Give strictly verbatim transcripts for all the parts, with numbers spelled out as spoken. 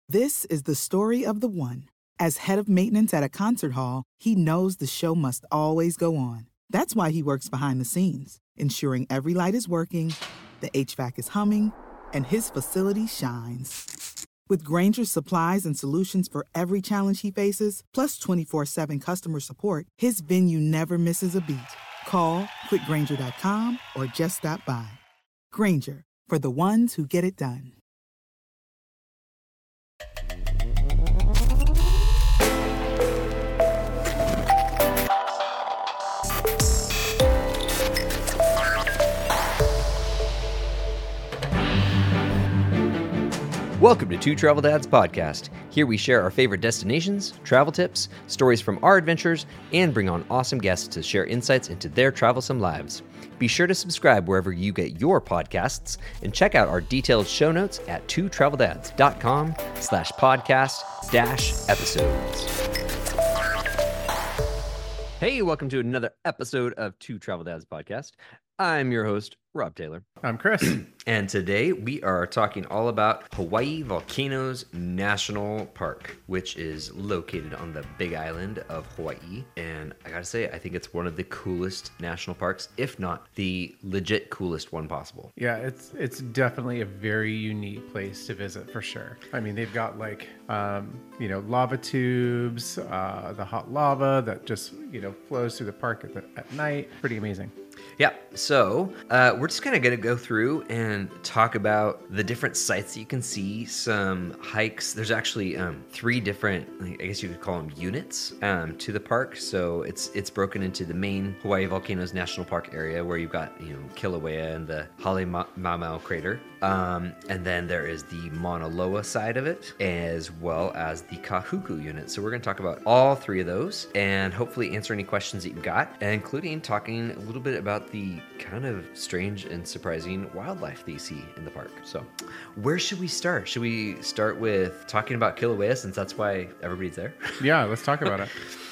This is the story of the one. As head of maintenance at a concert hall, he knows the show must always go on. That's why he works behind the scenes, ensuring every light is working, the H V A C is humming, and his facility shines. With Grainger's supplies and solutions for every challenge he faces, plus twenty-four seven customer support, his venue never misses a beat. Call quick grainger dot com or just stop by. Grainger, for the ones who get it done. Welcome to Two Travel Dads Podcast. Here we share our favorite destinations, travel tips, stories from our adventures, and bring on awesome guests to share insights into their travelsome lives. Be sure to subscribe wherever you get your podcasts and check out our detailed show notes at two travel dads dot com slash podcast dash episodes. Hey, welcome to another episode of Two Travel Dads Podcast. I'm your host, Rob Taylor. I'm Chris. And today we are talking all about Hawaii Volcanoes National Park, which is located on the Big Island of Hawaii. And I gotta say, I think it's one of the coolest national parks, if not the legit coolest one possible. Yeah, it's it's definitely a very unique place to visit for sure. I mean, they've got like, um, you know, lava tubes, uh, the hot lava that just, you know, flows through the park at, the, at night. Pretty amazing. Yeah, so uh, we're just kind of going to go through and talk about the different sites that you can see, some hikes. There's actually um, three different, I guess you could call them units um, to the park. So it's it's broken into the main Hawaii Volcanoes National Park area where you've got, you know, Kilauea and the Halemaumau crater. Um, and then there is the Mauna Loa side of it, as well as the Kahuku unit. So we're going to talk about all three of those and hopefully answer any questions that you've got, including talking a little bit about the kind of strange and surprising wildlife that you see in the park. So where should we start? Should we start with talking about Kilauea, since that's why everybody's there? Yeah, let's talk about it.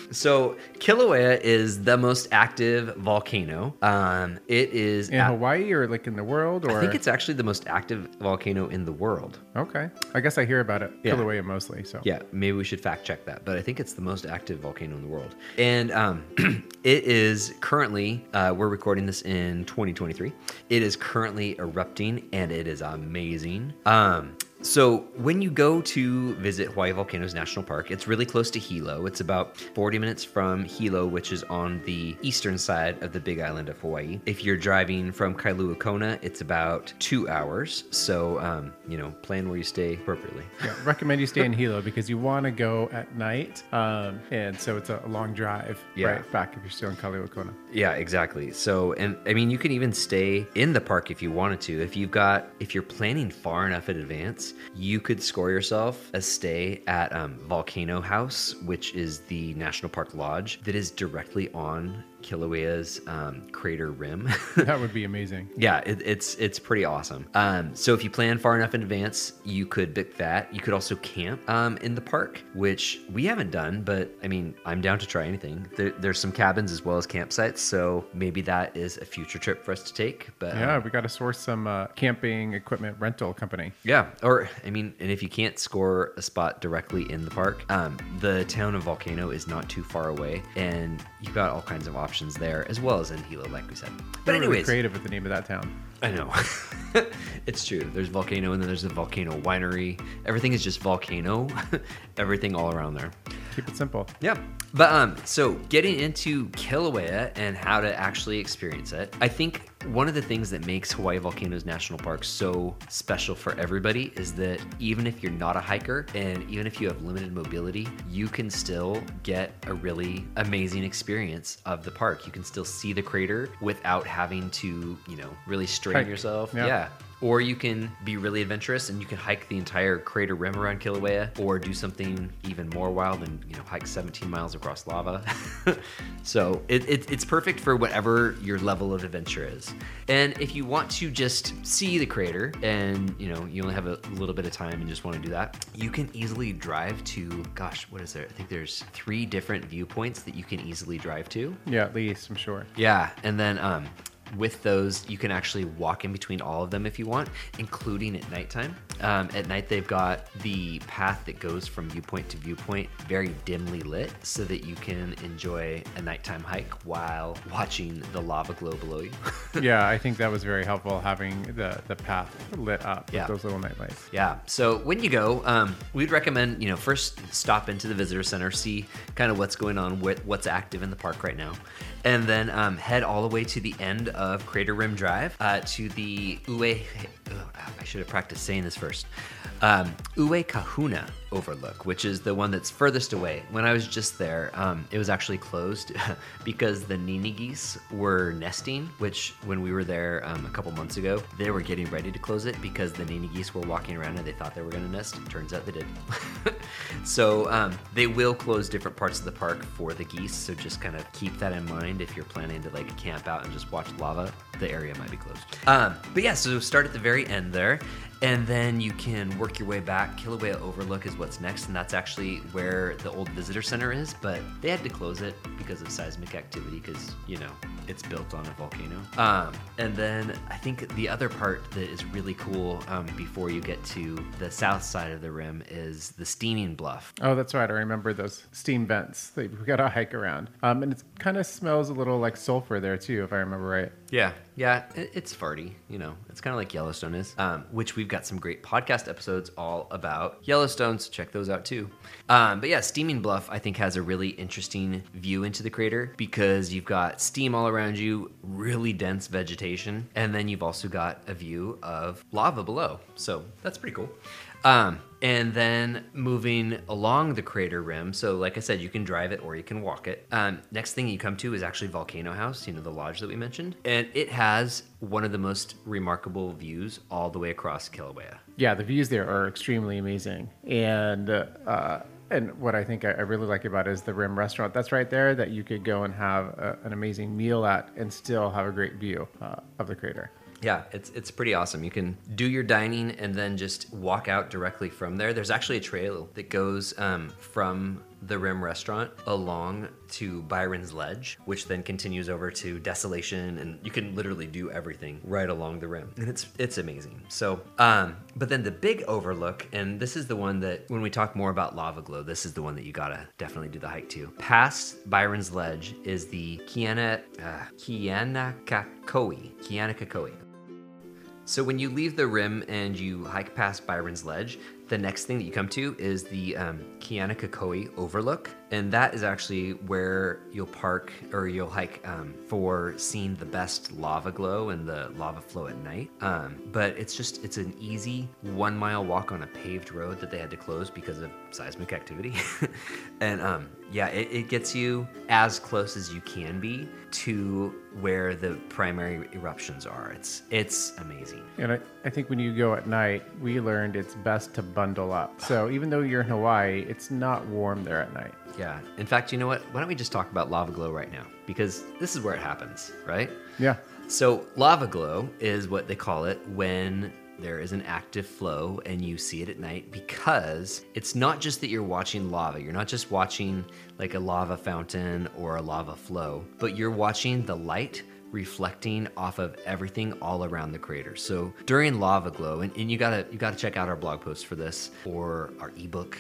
So Kilauea is the most active volcano. Um, it is in at, Hawaii or like in the world, or I think it's actually the most active volcano in the world. Okay, I guess I hear about it. Yeah. Kilauea mostly. So yeah, maybe we should fact check that, but I think it's the most active volcano in the world. And um, it is currently, uh, we're recording this in twenty twenty-three. It is currently erupting, and it is amazing. Um, So when you go to visit Hawaii Volcanoes National Park, it's really close to Hilo. It's about forty minutes from Hilo, which is on the eastern side of the Big Island of Hawaii. If you're driving from Kailua Kona, it's about two hours. So, um, you know, plan where you stay appropriately. Yeah, recommend you stay in Hilo because you want to go at night. Um, and so it's a long drive Yeah. right back if you're still in Kailua Kona. Yeah, exactly. So, and I mean, you can even stay in the park if you wanted to. If you've got, if you're planning far enough in advance, you could score yourself a stay at um, Volcano House, which is the National Park Lodge that is directly on Kilauea's um, crater rim. That would be amazing. Yeah, it, it's it's pretty awesome. Um, so if you plan far enough in advance, you could book that. You could also camp um, in the park, which we haven't done, but I mean, I'm down to try anything. There, there's some cabins as well as campsites, so maybe that is a future trip for us to take. But Yeah, um, we got to source some uh, camping equipment rental company. yeah, or I mean, and if you can't score a spot directly in the park, um, the town of Volcano is not too far away, and you've got all kinds of options there, as well as in Hilo, like we said. But We're really anyways, creative with the name of that town. I know. It's true. There's Volcano, and then there's the Volcano Winery. Everything is just Volcano. Everything all around there. Keep it simple. Yeah. But um, so getting into Kilauea and how to actually experience it, I think one of the things that makes Hawaii Volcanoes National Park so special for everybody is that even if you're not a hiker and even if you have limited mobility, you can still get a really amazing experience of the park. You can still see the crater without having to, you know, really strain Hike. yourself. Yeah. yeah. Or you can be really adventurous and you can hike the entire crater rim around Kilauea, or do something even more wild and, you know, hike seventeen miles across lava. So it, it, it's perfect for whatever your level of adventure is. And if you want to just see the crater and, you know, you only have a little bit of time and just want to do that, you can easily drive to, gosh, what is there? I think there's three different viewpoints that you can easily drive to. Yeah, at least, I'm sure. Yeah, and then um, with those, you can actually walk in between all of them if you want, including at nighttime. Um, at night, they've got the path that goes from viewpoint to viewpoint, very dimly lit, so that you can enjoy a nighttime hike while watching the lava glow below you. Yeah, I think that was very helpful, having the, the path lit up Yeah. with those little night lights. Yeah. So when you go, um, we'd recommend, you know, first stop into the visitor center, see kind of what's going on, with what's active in the park right now, and then um, head all the way to the end of Crater Rim Drive uh, to the Ue. Oh, I should have practiced saying this first. Um, Ue Kahuna Overlook, which is the one that's furthest away. When I was just there, um, it was actually closed because the Nini geese were nesting, which when we were there um, a couple months ago, they were getting ready to close it because the Nini geese were walking around and they thought they were going to nest. Turns out they did. So um, they will close different parts of the park for the geese. So just kind of keep that in mind if you're planning to like camp out and just watch lava. The area might be closed. Um, but yeah, so start at the very end there. And then you can work your way back. Kilauea Overlook is what's next, and that's actually where the old visitor center is, but they had to close it because of seismic activity because, you know, it's built on a volcano. Um, and then I think the other part that is really cool um, before you get to the south side of the rim is the Steaming Bluff. Oh, that's right. I remember those steam vents that we got to hike around. Um, and it kind of smells a little like sulfur there too, if I remember right. Yeah, yeah, it, it's farty, you know. It's kind of like Yellowstone is, um, which we've got some great podcast episodes all about Yellowstone, so check those out too. Um, but yeah, Steaming Bluff, I think, has a really interesting view into the crater because you've got steam all around you, really dense vegetation, and then you've also got a view of lava below. So that's pretty cool. Um, and then moving along the crater rim, so like I said, you can drive it or you can walk it. Um, next thing you come to is actually Volcano House, you know, the lodge that we mentioned. And it has one of the most remarkable views all the way across Kilauea. Yeah, the views there are extremely amazing. And uh, and what I think I, I really like about it is the Rim restaurant that's right there that you could go and have a, an amazing meal at and still have a great view uh, of the crater. Yeah, it's it's pretty awesome. You can do your dining and then just walk out directly from there. There's actually a trail that goes um, from the Rim restaurant along to Byron's Ledge, which then continues over to Desolation, and you can literally do everything right along the rim, and it's it's amazing. So, um, but then the big overlook, and this is the one that when we talk more about Lava Glow, this is the one that you gotta definitely do the hike to. Past Byron's Ledge is the Kiana uh, Kianakakoi Kianakakoi. So when you leave the rim and you hike past Byron's Ledge, the next thing that you come to is the um, Kianakakoi Overlook. And that is actually where you'll park or you'll hike um, for seeing the best lava glow and the lava flow at night. Um, but it's just, it's an easy one mile walk on a paved road that they had to close because of seismic activity. and um, yeah, it, it gets you as close as you can be to where the primary eruptions are. It's, it's amazing. And I, I think when you go at night, we learned it's best to bundle up. So even though you're in Hawaii, it's not warm there at night. Yeah. In fact, you know what? Why don't we just talk about lava glow right now? Because this is where it happens, right? Yeah. So lava glow is what they call it when there is an active flow and you see it at night, because it's not just that you're watching lava. You're not just watching like a lava fountain or a lava flow, but you're watching the light reflecting off of everything all around the crater. So during lava glow, and, and you gotta you gotta check out our blog post for this, or our ebook,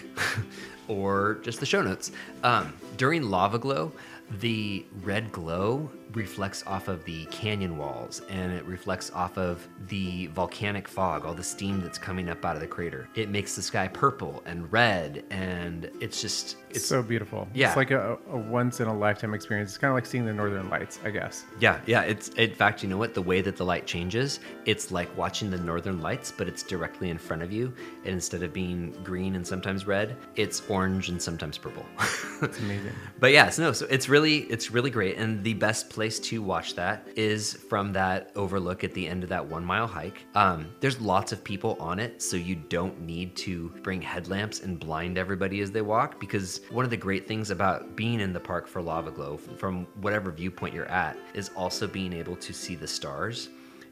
or just the show notes. Um, during lava glow, the red glow reflects off of the canyon walls, and it reflects off of the volcanic fog, all the steam that's coming up out of the crater. It makes the sky purple and red, and it's just It's so beautiful. Yeah. It's like a, a once in a lifetime experience. It's kind of like seeing the Northern Lights, I guess. Yeah, yeah. It's in fact, you know what? The way that the light changes, it's like watching the Northern Lights, but it's directly in front of you. And instead of being green and sometimes red, it's orange and sometimes purple. It's amazing. But yeah, so no, so it's really, it's really great. And the best place to watch that is from that overlook at the end of that one mile hike. Um, there's lots of people on it, so you don't need to bring headlamps and blind everybody as they walk, because one of the great things about being in the park for lava glow, from whatever viewpoint you're at, is also being able to see the stars.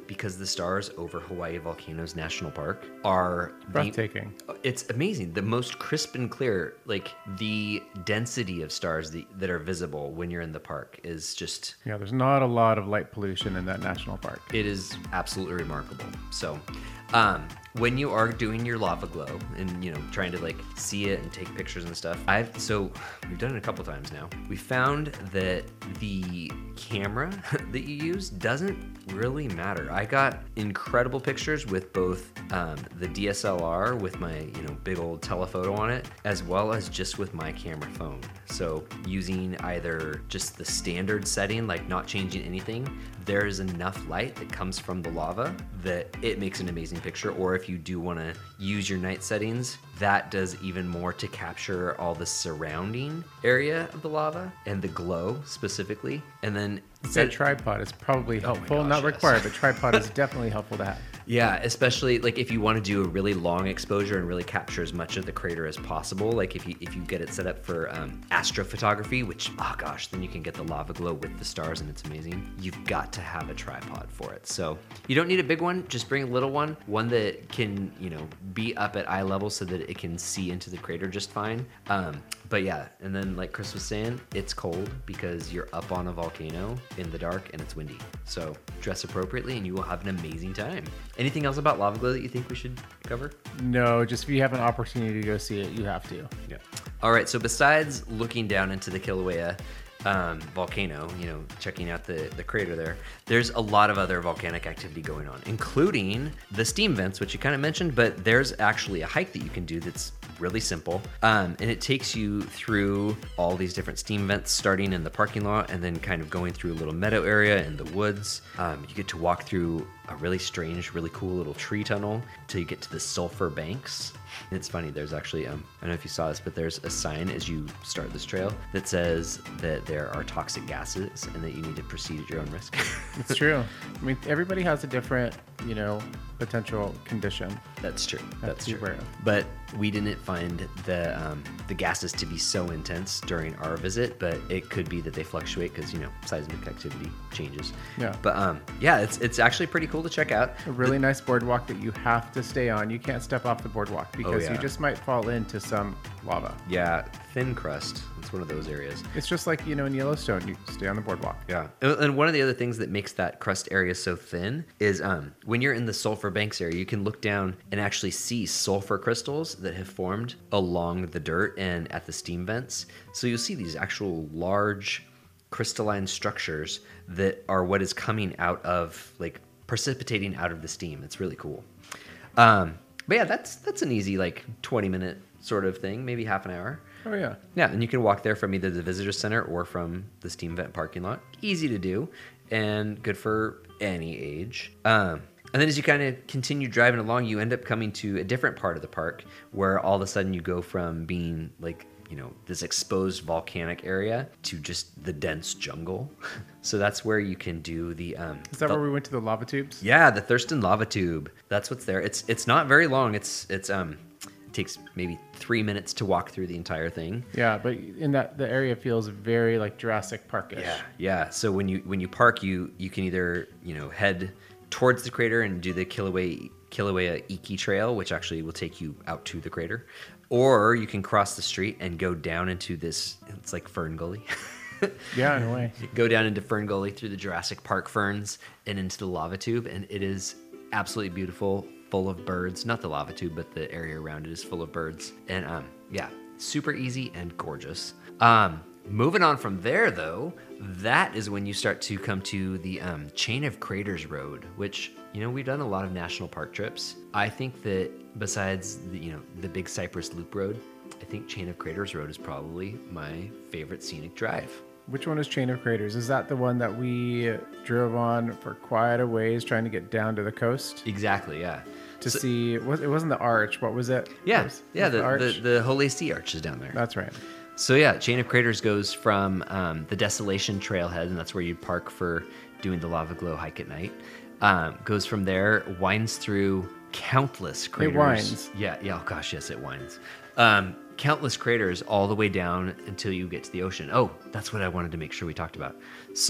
because the stars over Hawaii Volcanoes National Park are the- Breathtaking. it's amazing. The most crisp and clear, like the density of stars that, that are visible when you're in the park is just, Yeah, there's not a lot of light pollution in that national park. it is absolutely remarkable. So, um, when you are doing your lava glow and you know trying to like see it and take pictures and stuff, I've so we've done it a couple times now. We found that the camera that you use doesn't really matter. I got incredible pictures with both um, the D S L R with my you know big old telephoto on it, as well as just with my camera phone. So using either just the standard setting, like not changing anything, there is enough light that comes from the lava that it makes an amazing picture. Or if you do want to use your night settings, that does even more to capture all the surrounding area of the lava and the glow specifically. And then That tripod is probably helpful. gosh, Not yes. required, but tripod is definitely helpful to have. yeah, especially like if you want to do a really long exposure and really capture as much of the crater as possible. Like if you if you get it set up for um, astrophotography, which oh gosh, then you can get the lava glow with the stars and it's amazing. You've got to have a tripod for it. So you don't need a big one. Just bring a little one, one that can you know be up at eye level so that it can see into the crater just fine. Um, but yeah, and then like Chris was saying, it's cold because you're up on a volcano in the dark and it's windy. So dress appropriately and you will have an amazing time. Anything else about lava glow that you think we should cover? No, just if you have an opportunity to go see it, you have to. Yeah. All right. So besides looking down into the Kilauea um, volcano, you know, checking out the, the crater there, there's a lot of other volcanic activity going on, including the steam vents, which you kind of mentioned, but there's actually a hike that you can do that's really simple. Um, and it takes you through all these different steam vents, starting in the parking lot and then kind of going through a little meadow area in the woods. Um, you get to walk through a really strange, really cool little tree tunnel till you get to the sulfur banks. And it's funny, there's actually, um, I don't know if you saw this, but there's a sign as you start this trail that says that there are toxic gases and that you need to proceed at your own risk. It's true. I mean, everybody has a different, you know, potential condition. That's true. Have That's to be true. aware of. But we didn't find the um, the gases to be so intense during our visit, but it could be that they fluctuate because you know seismic activity changes. Yeah. But um, yeah, it's it's actually pretty cool to check out. A really nice boardwalk that you have to stay on. You can't step off the boardwalk because yeah. you just might fall into some lava. Yeah, thin crust. It's one of those areas. It's just like, you know, in Yellowstone, you stay on the boardwalk. Yeah. And and one of the other things that makes that crust area so thin is um, when you're in the sulfur banks area, you can look down and actually see sulfur crystals that have formed along the dirt and at the steam vents. So you'll see these actual large crystalline structures that are what is coming out of, like, precipitating out of the steam. It's really cool. Um, but yeah, that's that's an easy, like, twenty minute sort of thing, maybe half an hour. Oh, yeah. Yeah, and you can walk there from either the visitor center or from the steam vent parking lot. Easy to do and good for any age. Um, and then as you kind of continue driving along, you end up coming to a different part of the park where all of a sudden you go from being like, you know, this exposed volcanic area to just the dense jungle. So that's where you can do the... Um, Is that the- where we went to the lava tubes? Yeah, the Thurston Lava Tube. That's what's there. It's it's not very long. It's it's um it takes maybe three minutes to walk through the entire thing. Yeah, but in that, the area feels very like Jurassic Park-ish. Yeah, yeah. So when you when you park, you you can either you know head towards the crater and do the Kilauea Kilauea Iki Trail, which actually will take you out to the crater, or you can cross the street and go down into this. It's like Fern Gully. Yeah, in a way. Go down into Fern Gully through the Jurassic Park ferns and into the lava tube, and it is absolutely beautiful, full of birds. Not the lava tube, but the area around it is full of birds. And um, yeah, super easy and gorgeous. Um, moving on from there, though, that is when you start to come to the um, Chain of Craters Road, which, you know, we've done a lot of national park trips. I think that besides the, you know, the Big Cypress Loop Road, I think Chain of Craters Road is probably my favorite scenic drive. Which one is Chain of Craters? Is that the one that we drove on for quite a ways trying to get down to the coast Exactly, yeah. to So- see? It was- it wasn't the arch. What was it? Yeah, It was- yeah, was the, arch. the, the Holy See Arch is down there. That's right. So yeah, Chain of Craters goes from um, the Desolation Trailhead, and that's where you park for doing the Lava Glow hike at night. Um, goes from there, winds through countless craters. winds. Yeah, yeah. Oh gosh, yes, it winds. Um, countless craters all the way down until you get to the ocean. Oh, that's what I wanted to make sure we talked about. So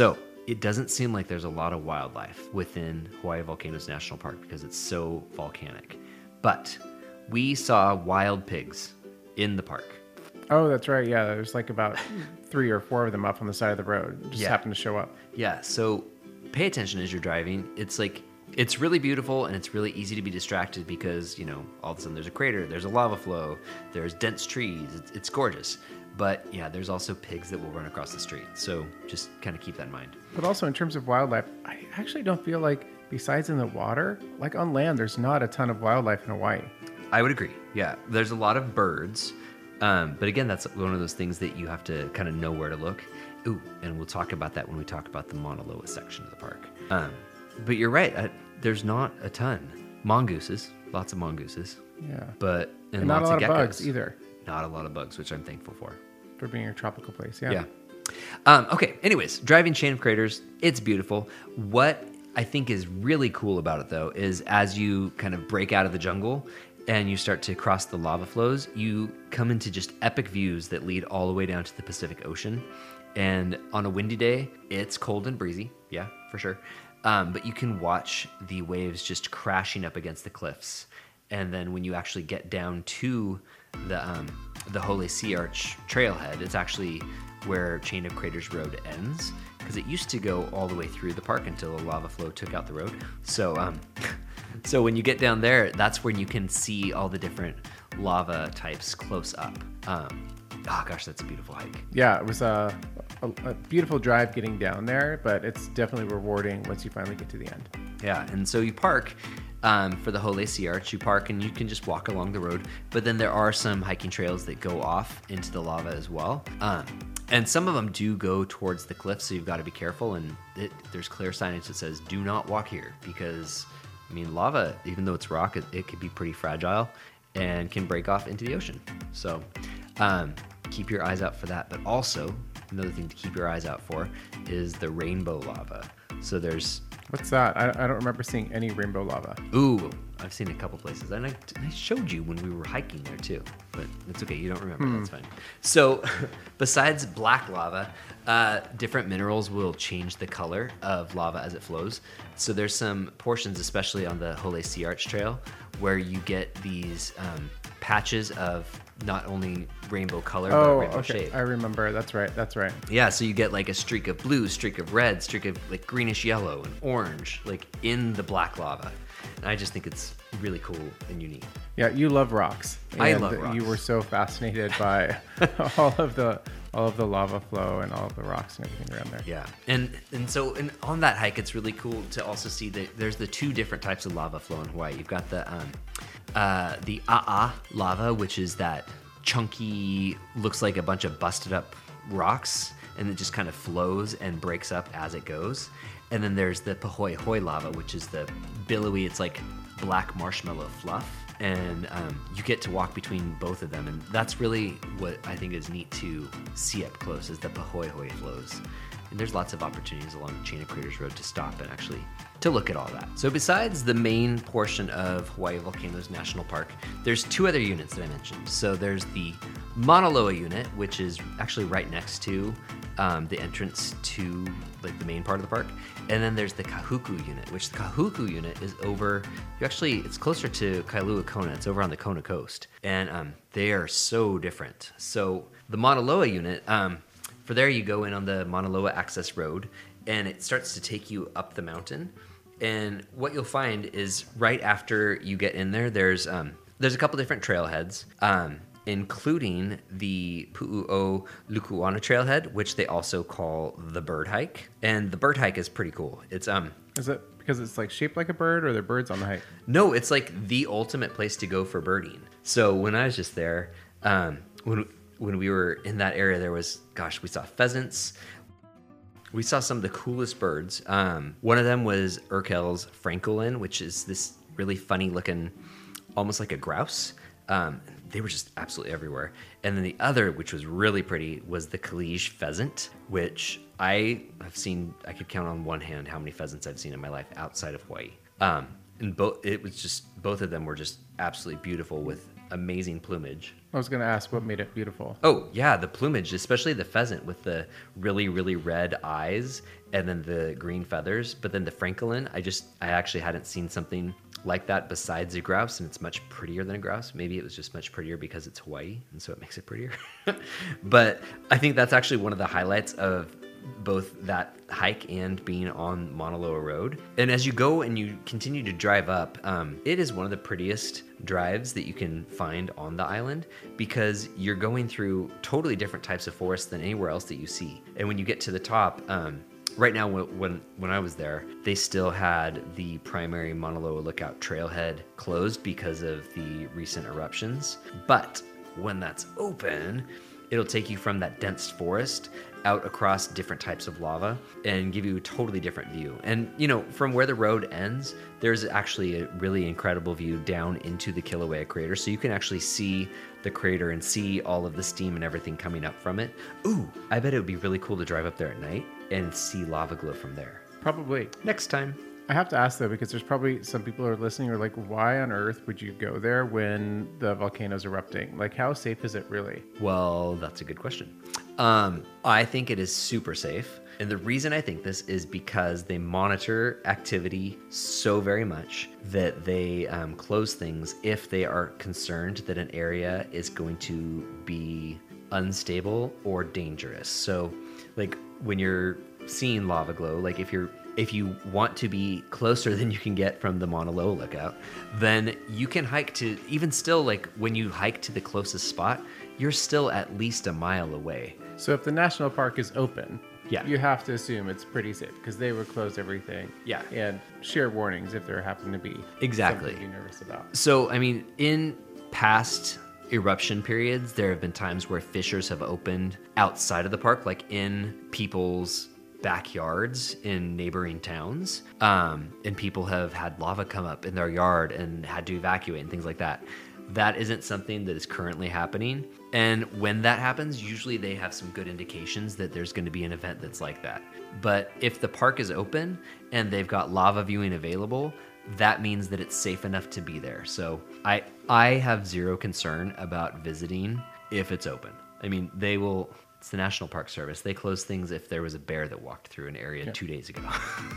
it doesn't seem like there's a lot of wildlife within Hawaii Volcanoes National Park because it's so volcanic. But we saw wild pigs in the park. Oh, that's right. Yeah, there's like about three or four of them up on the side of the road. Just Yeah. happened to show up. Yeah, so pay attention as you're driving. It's like, it's really beautiful and it's really easy to be distracted because, you know, all of a sudden there's a crater, there's a lava flow, there's dense trees. It's, it's gorgeous. But yeah, there's also pigs that will run across the street. So just kind of keep that in mind. But also in terms of wildlife, I actually don't feel like, besides in the water, like on land, there's not a ton of wildlife in Hawaii. I would agree. Yeah, there's a lot of birds. Um, but again, that's one of those things that you have to kind of know where to look. Ooh, and we'll talk about that when we talk about the Mauna Loa section of the park. Um, but you're right. I, there's not a ton. Mongooses, lots of mongooses. Yeah. But and, And not lots a lot of of geckos. bugs either, Not a lot of bugs, which I'm thankful for. for being a tropical place. Yeah. Yeah. Um, okay. Anyways, driving Chain of Craters, it's beautiful. What I think is really cool about it, though, is as you kind of break out of the jungle and you start to cross the lava flows, you come into just epic views that lead all the way down to the Pacific Ocean. And on a windy day, it's cold and breezy. Yeah, for sure. Um, but you can watch the waves just crashing up against the cliffs. And then when you actually get down to the um, the Hole Sea Arch trailhead, it's actually where Chain of Craters Road ends, because it used to go all the way through the park until a lava flow took out the road. So, um, so when you get down there, that's when you can see all the different lava types close up. Um, oh gosh, that's a beautiful hike. Yeah, it was a, a, a beautiful drive getting down there, but it's definitely rewarding once you finally get to the end. Yeah, and so you park um, for the Hole Sea Arch. You park and you can just walk along the road, but then there are some hiking trails that go off into the lava as well. Um, and some of them do go towards the cliff, so you've got to be careful. And it, there's clear signage that says, do not walk here, because, I mean, lava, even though it's rock, it, it can be pretty fragile and can break off into the ocean. So um, keep your eyes out for that. But also, another thing to keep your eyes out for is the rainbow lava. So there's What's that? I, I don't remember seeing any rainbow lava. Ooh, I've seen a couple places, and I, I showed you when we were hiking there too. But it's okay, you don't remember. That's fine. So, besides black lava, uh, different minerals will change the color of lava as it flows. So there's some portions, especially on the Hole Sea Arch Trail, where you get these um, patches of not only rainbow color but Oh, rainbow okay. shape. I remember. That's right. That's right. Yeah, so you get like a streak of blue, streak of red, streak of like greenish yellow and orange, like in the black lava. And I just think it's really cool and unique. Yeah, you love rocks. I and love rocks. You were so fascinated by all of the all of the lava flow and all of the rocks and everything around there. Yeah, and and so and on that hike, it's really cool to also see that there's the two different types of lava flow in Hawaii. You've got the um, uh, the A'a lava, which is that chunky, looks like a bunch of busted up rocks, and it just kind of flows and breaks up as it goes. And then there's the Pahoehoe lava, which is the billowy, it's like black marshmallow fluff. And um, you get to walk between both of them. And that's really what I think is neat to see up close, is the Pahoehoe flows. And there's lots of opportunities along Chain of Craters Road to stop and actually to look at all that. So besides the main portion of Hawaii Volcanoes National Park, there's two other units that I mentioned. So there's the Mauna Loa unit, which is actually right next to um, the entrance to like the main part of the park. And then there's the Kahuku unit, which the Kahuku unit is over, you actually, it's closer to Kailua Kona. It's over on the Kona coast. And um, they are so different. So the Mauna Loa unit, um, for there you go in on the Mauna Loa access road, and it starts to take you up the mountain. And what you'll find is right after you get in there, there's um, there's a couple different trailheads, um, including the Pu'u'o Luku'ana trailhead, which they also call the bird hike. And the bird hike is pretty cool. It's um Is it because it's like shaped like a bird, or are there birds on the hike? no, it's like the ultimate place to go for birding. So when I was just there, um, when when we were in that area, there was, gosh, we saw pheasants. We saw some of the coolest birds. Um, one of them was Urkel's francolin, which is this really funny looking, almost like a grouse. Um, they were just absolutely everywhere. And then the other, which was really pretty, was the Kalige pheasant, which I have seen, I could count on one hand how many pheasants I've seen in my life outside of Hawaii. Um, and both, it was just, both of them were just absolutely beautiful with amazing plumage. I was going to ask what made it beautiful. Oh, yeah, the plumage, especially the pheasant with the really, really red eyes and then the green feathers. But then the francolin, I just, I actually hadn't seen something like that besides a grouse, and it's much prettier than a grouse. Maybe it was just much prettier because it's Hawaii, and so it makes it prettier. But I think that's actually one of the highlights of both that hike and being on Mauna Loa Road. And as you go and you continue to drive up, um, it is one of the prettiest drives that you can find on the island because you're going through totally different types of forests than anywhere else that you see. And when you get to the top, um, right now when when I was there, they still had the primary Mauna Loa Lookout trailhead closed because of the recent eruptions. But when that's open, it'll take you from that dense forest out across different types of lava and give you a totally different view. And, you know, from where the road ends, there's actually a really incredible view down into the Kilauea crater. So you can actually see the crater and see all of the steam and everything coming up from it. Ooh, I bet it would be really cool to drive up there at night and see lava glow from there. Probably. Next time. I have to ask though, because there's probably some people who are listening who are like, why on earth would you go there when the volcano's erupting? Like, how safe is it really? Well, that's a good question. Um, I think it is super safe. And the reason I think this is because they monitor activity so very much that they um, close things if they are concerned that an area is going to be unstable or dangerous. So, like, when you're seeing lava glow, like if you're If you want to be closer than you can get from the Mauna Loa Lookout, then you can hike to, even still, like when you hike to the closest spot, you're still at least a mile away. So if the national park is open, yeah, you have to assume it's pretty safe because they would close everything. Yeah. And share warnings if there happen to be exactly something to be nervous about. So, I mean, in past eruption periods, there have been times where fissures have opened outside of the park, like in people's backyards in neighboring towns, um, and people have had lava come up in their yard and had to evacuate and things like that. That isn't something that is currently happening. And when that happens, usually they have some good indications that there's going to be an event that's like that. But if the park is open and they've got lava viewing available, that means that it's safe enough to be there. So I I have zero concern about visiting if it's open. I mean, they will... It's the National Park Service. They close things if there was a bear that walked through an area yeah. two days ago.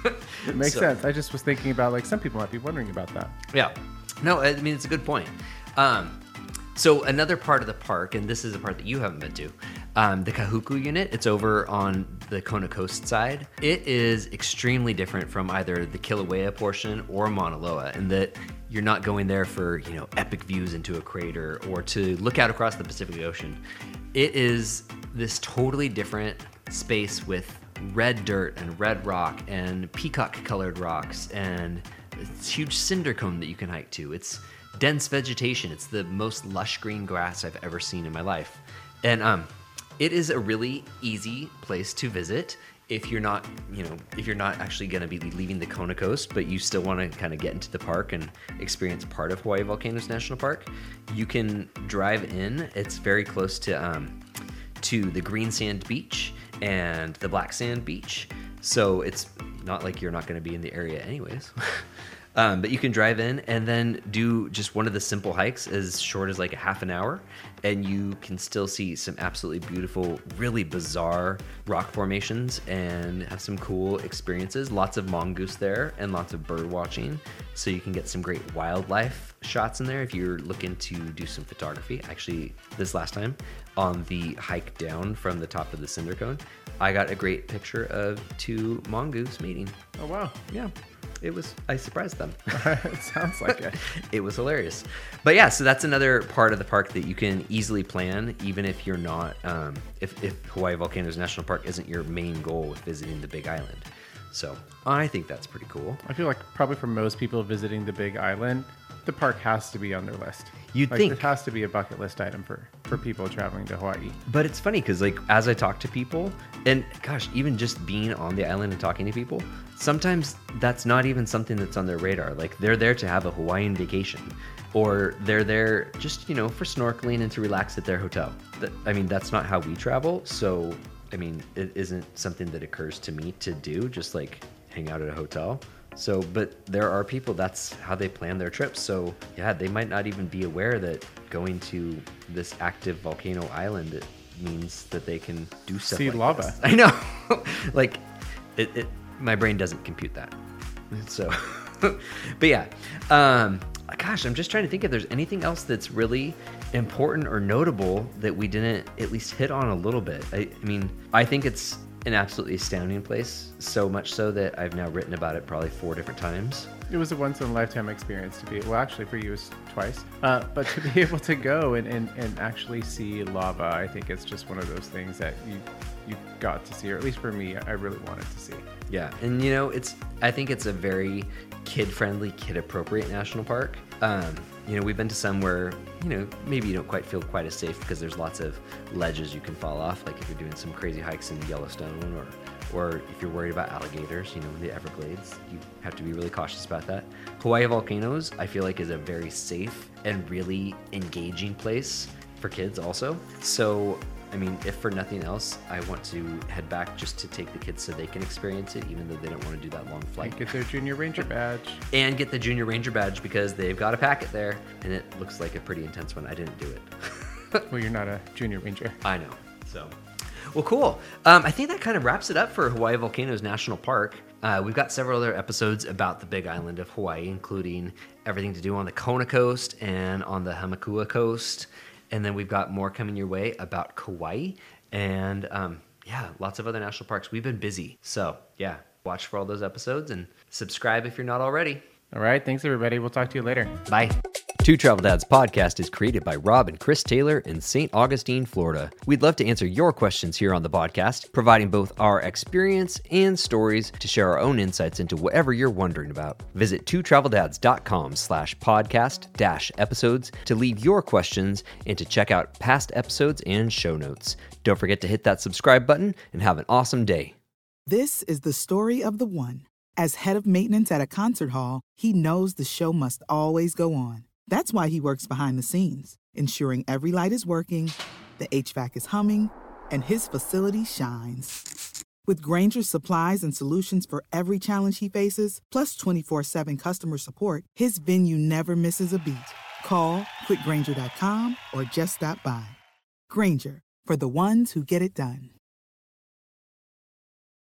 It makes so, sense. I just was thinking about, like, some people might be wondering about that. Yeah. No, I mean, it's a good point. Um, so another part of the park, and this is a part that you haven't been to, um, the Kahuku unit, it's over on the Kona coast side. It is extremely different from either the Kilauea portion or Mauna Loa in that you're not going there for, you know, epic views into a crater or to look out across the Pacific Ocean. It is this totally different space with red dirt and red rock and peacock colored rocks and this huge cinder cone that you can hike to. It's dense vegetation. It's the most lush green grass I've ever seen in my life. And um, it is a really easy place to visit if you're not, you know, if you're not actually going to be leaving the Kona coast, but you still want to kind of get into the park and experience part of Hawaii Volcanoes National Park. You can drive in. It's very close to um, to the green sand beach and the black sand beach. So it's not like you're not going to be in the area anyways. Um, but you can drive in and then do just one of the simple hikes as short as like a half an hour, and you can still see some absolutely beautiful, really bizarre rock formations and have some cool experiences. Lots of mongoose there and lots of bird watching, so you can get some great wildlife shots in there if you're looking to do some photography. Actually, this last time on the hike down from the top of the cinder cone, I got a great picture of two mongoose mating. Oh, wow. Yeah. It was, I surprised them. It sounds like it. It was hilarious. But yeah, so that's another part of the park that you can easily plan, even if you're not, um, if, if Hawaii Volcanoes National Park isn't your main goal with visiting the Big Island. So I think that's pretty cool. I feel like probably for most people visiting the Big Island, the park has to be on their list. You'd like, think. It has to be a bucket list item for, for people traveling to Hawaii. But it's funny because, like, as I talk to people, and gosh, even just being on the island and talking to people, sometimes that's not even something that's on their radar. Like, they're there to have a Hawaiian vacation, or they're there just, you know, for snorkeling and to relax at their hotel. That, I mean, that's not how we travel. So, I mean, it isn't something that occurs to me to do, just like hang out at a hotel. So, but there are people, that's how they plan their trips. So yeah, they might not even be aware that going to this active volcano island it means that they can do stuff See like lava. this. I know. Like it, it, my brain doesn't compute that. So, but yeah, um, gosh, I'm just trying to think if there's anything else that's really important or notable that we didn't at least hit on a little bit. I, I mean, I think it's an absolutely astounding place, so much so that I've now written about it probably four different times. It was a once in a lifetime experience to be, well, actually for you it was twice, uh, but to be able to go and, and, and actually see lava, I think it's just one of those things that you you got to see, or at least for me, I really wanted to see. Yeah, and you know, it's I think it's a very kid-friendly, kid-appropriate national park. Um, you know, we've been to some where, you know, maybe you don't quite feel quite as safe because there's lots of ledges you can fall off, like if you're doing some crazy hikes in Yellowstone, or or if you're worried about alligators, you know, in the Everglades, you have to be really cautious about that. Hawaii Volcanoes, I feel like, is a very safe and really engaging place for kids also. So, I mean, if for nothing else, I want to head back just to take the kids so they can experience it, even though they don't want to do that long flight. And get their Junior Ranger badge. And get the Junior Ranger badge because they've got a packet there, and it looks like a pretty intense one. I didn't do it. Well, you're not a Junior Ranger. I know. So, well, cool. Um, I think that kind of wraps it up for Hawaii Volcanoes National Park. Uh, we've got several other episodes about the Big Island of Hawaii, including everything to do on the Kona coast and on the Hamakua coast. And then we've got more coming your way about Kauai and, um, yeah, lots of other national parks. We've been busy. So, yeah, watch for all those episodes and subscribe if you're not already. All right. Thanks, everybody. We'll talk to you later. Bye. Two Travel Dads podcast is created by Rob and Chris Taylor in Saint Augustine, Florida. We'd love to answer your questions here on the podcast, providing both our experience and stories to share our own insights into whatever you're wondering about. Visit two travel dads dot com slash podcast dash episodes to leave your questions and to check out past episodes and show notes. Don't forget to hit that subscribe button and have an awesome day. This is the story of the one. As head of maintenance at a concert hall, he knows the show must always go on. That's why he works behind the scenes, ensuring every light is working, the H V A C is humming, and his facility shines. With Grainger's supplies and solutions for every challenge he faces, plus twenty-four seven customer support, his venue never misses a beat. Call quick grainger dot com or just stop by. Grainger, for the ones who get it done.